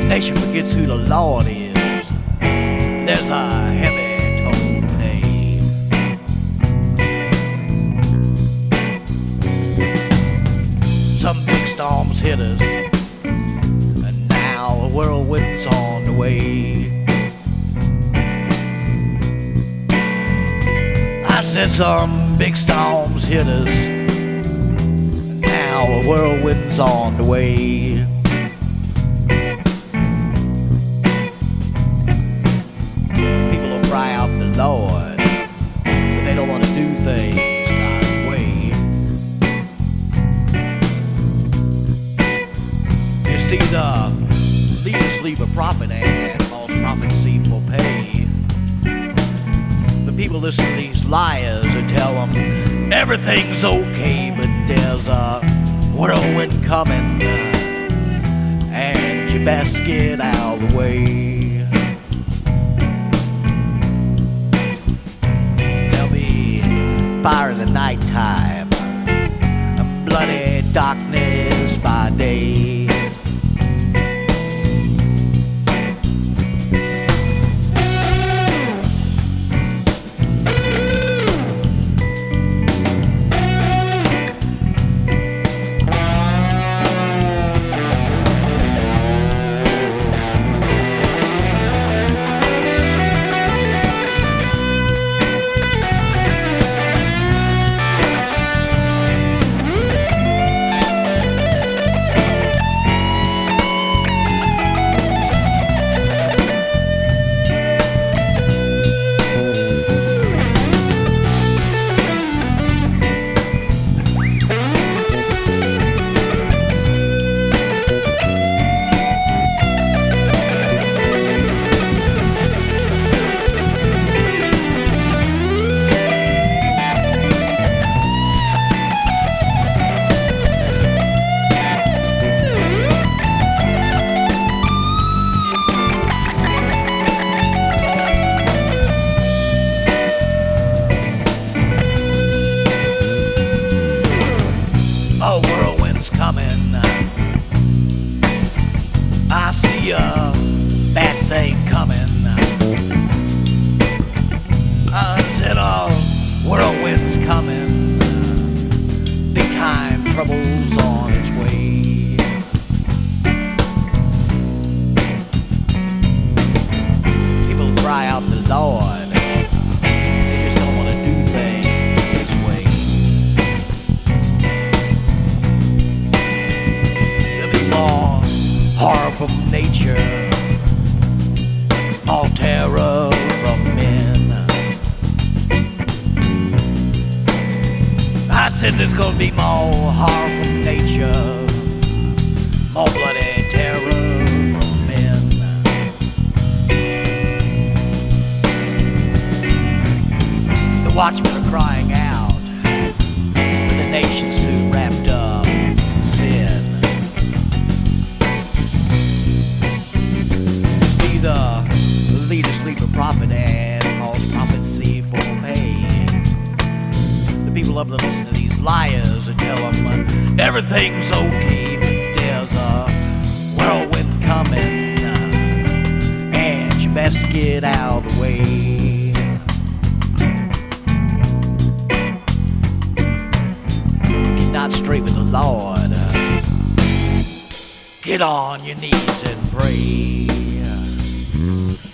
nation forgets who the Lord is, there's a heavy toll to pay. Some big storms hit us, and now a whirlwind's on the way. I said some big storms hit us, and now a whirlwind's on the way. People will cry out the Lord, but they don't want to do things God's way. You see, the leaders leave a prophet and false prophets see full pay. The people listen to these liars and tell them everything's okay, but there's a whirlwind coming, and you best get out of the way. Fires at nighttime, and bloody darkness by day. A whirlwind's coming. I see a bad thing coming. I said a whirlwind's coming. Big time trouble's on its way. People cry out the Lord. They just don't want to do things this way. Horror from nature, all terror from men. I said there's gonna be more horror from nature, more bloody terror from men. The watchmen are crying out, but the nation's too wrapped up in sin. The leaders sleep a prophet and false prophets see full pay. The people love to listen to these liars and tell them everything's okay, but there's a whirlwind coming, and you best get out of the way. If you're not straight with the Lord, get on your knees and pray.